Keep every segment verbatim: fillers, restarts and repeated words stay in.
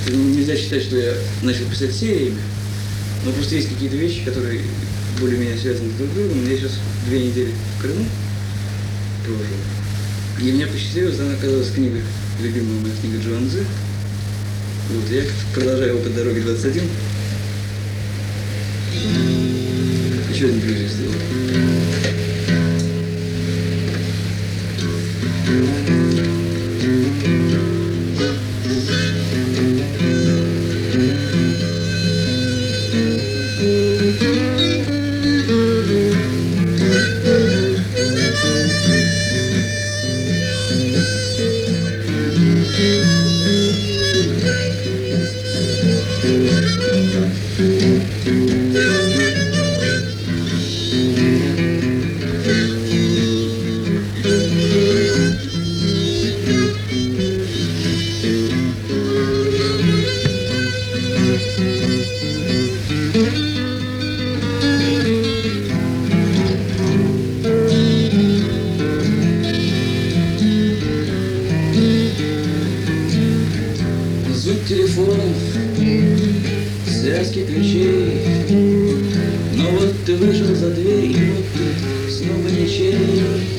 Это нельзя считать, что я начал писать сериями, но просто есть какие-то вещи, которые более-менее связаны друг с другом. Я сейчас две недели в Крыму прожил. И мне посчастливилось, она оказалась книга, любимая моя книга Джуанцзы. Вот, я продолжаю опыт дороги двадцать один. Еще один ближе сделал. Звук телефонов, связки ключей. Но вот ты вышел за дверь, и вот ты снова ничей.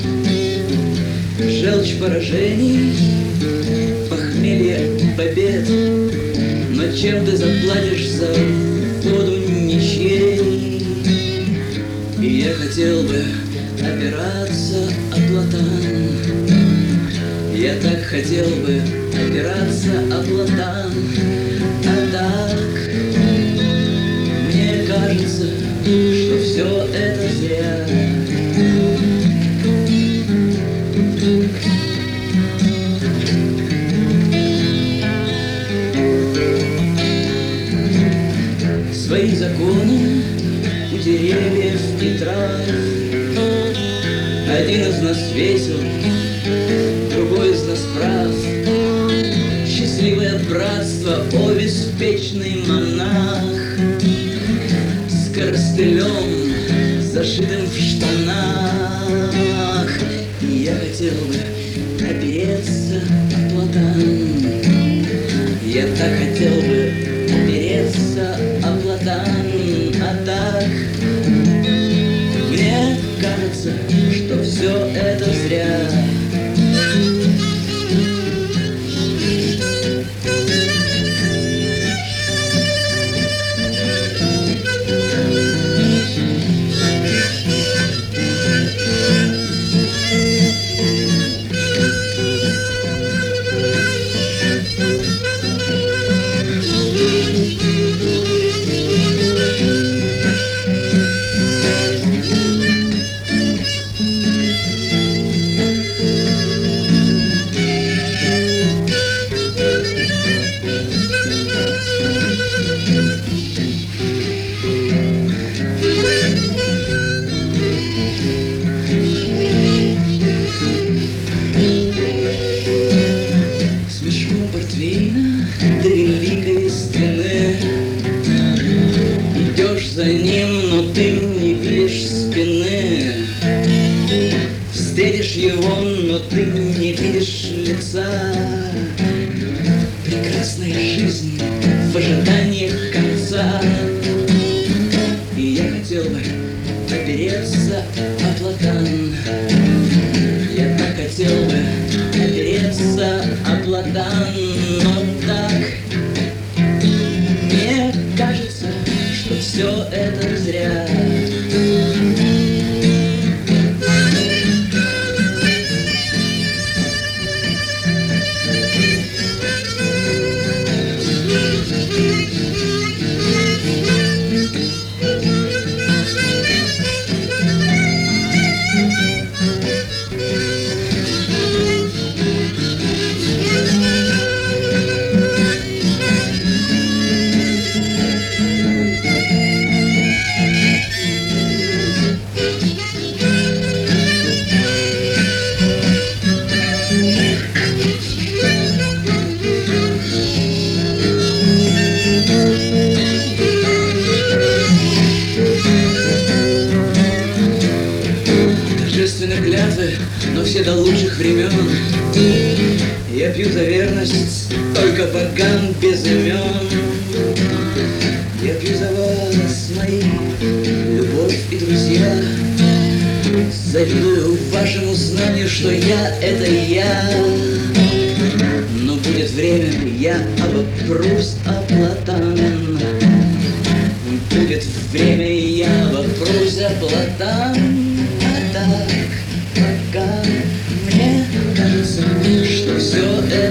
Желчь поражений, похмелье побед. Но чем ты заплатишь за воду ничей? И я хотел бы опираться о платан. Я так хотел бы опираться о платан, а так мне кажется, что все это зря. Свои законы у деревьев и трав. Один из нас весел, другой из нас прав. Счастливое братство, о беспечный монах, с коростылем, зашитым в штанах. И я хотел бы опереться о платан. Я так хотел бы опереться о платан, а так мне кажется, что все это зря. До великой стены идешь за ним, но ты не видишь спины. Встретишь его, но ты не видишь лица. Прекрасная жизнь в ожидании конца. И я хотел бы опереться о платан. Я так хотел бы опереться о платан, но так мне кажется, что все это зря. Но все до лучших времен я пью за верность только богам без имен. завидую вашему знанию, что я — это я. Но будет время, я обопрусь о платан. Будет время, я обопрусь о платан. А так, пока мне кажется, что все это